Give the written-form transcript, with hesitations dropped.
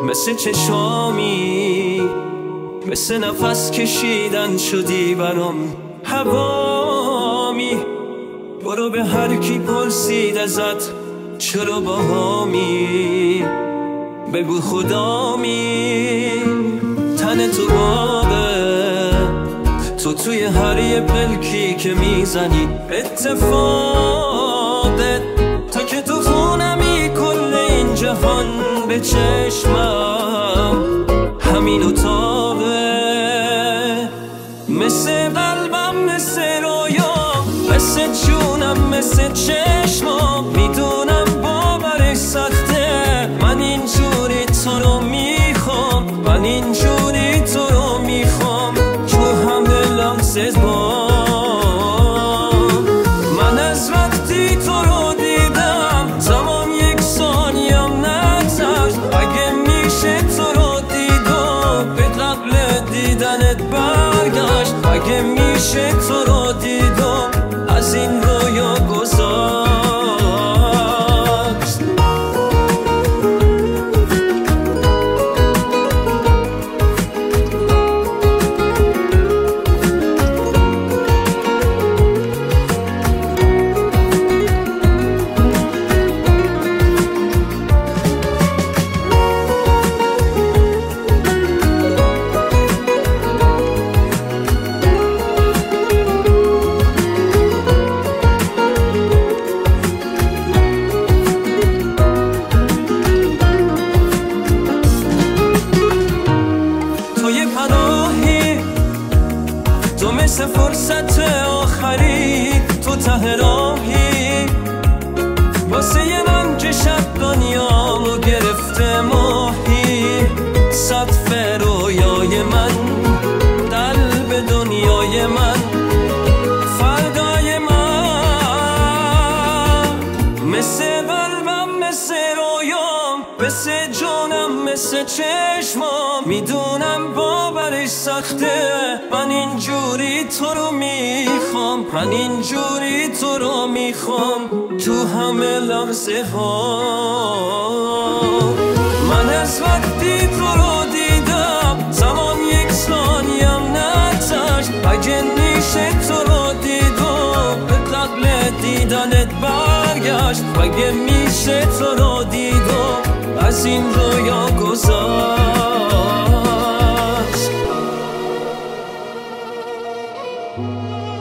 مثل چشامی، مثل نفس کشیدن شدی برام هوامی. برو به هر کی پرسید ازت چرا باهامی، بگو خدامی. تن تو باغه، تو توی هر یه پلکی که میزنی اتفاقه. تا که تو خونمی کل این جهان به چشمم همین اتاقه. مثل قلبم، مثل رویام، مثل جونم، مثل چشمام. میدونم باورش سخته، من اینجوری تو رو میخوام، من اینجوری تو رو میخوام. تو همه لحظه من از وقتی تو رو دیدم زمان یک ثانیم نگذشت. اگه میشه تو رو دیدم به قبل دیدنت برگشت. اگه میشه تو رو دیدم از این رویا گذشت. تو مثل فرصت آخری، تو ته راهی واسه من که شب دنیامو گرفته ماهی. سقف رویای من، قلب دنیای من، فردای من. مثل قلبم، مثل رویام، مثل جونم، مثل چشمام. میدونم باورش سخته، من اینجوری تو رو میخوام، من اینجوری تو رو میخوام. تو همه لحظه ها من از وقتی تو رو دیدم زمان یک ثانیم نگذشت. اگه میشه تو رو دیدم به قبل دیدنت برگشت. اگه میشه تو رو دیدم از این رویا گذشت.